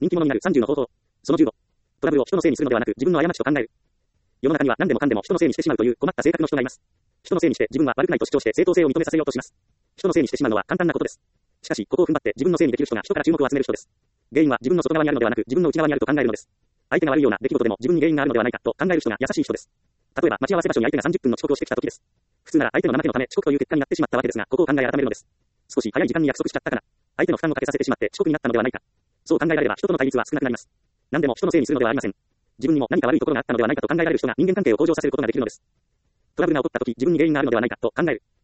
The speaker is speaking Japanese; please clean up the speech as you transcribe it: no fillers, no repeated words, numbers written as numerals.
人気者になる30の方法。その15。トラブルを人のせいにするのではなく自分の過ちと考える。世の中には何でもかんでも人のせいにしてしまうという困った性格の人がいます。人のせいにして自分は悪くないと主張して正当性を認めさせようとします。人のせいにしてしまうのは簡単なことです。しかし、ここを踏ん張って自分のせいにできる人が人から注目を集める人です。原因は自分の外側にあるのではなく自分の内側にあると考えるのです。相手が悪いような出来事でも自分に原因があるのではないかと考える人が優しい人です。例えば、待ち合わせ場所に相手が30分の遅刻をしてきた時です。普通なら相手の怠けのため遅刻という結果になってしまったわけですが、ここを考え改めるのです。少し早い時間に約束しちゃったかな。相手の負担をかけさせてしまって遅刻になったのではないか。そう考えられれば人との対立は少なくなります。何でも人のせいにするのではありません。自分にも何か悪いところがあったのではないかと考えられる人が人間関係を向上させることができるのです。トラブルが起こった時自分に原因があるのではないかと考える。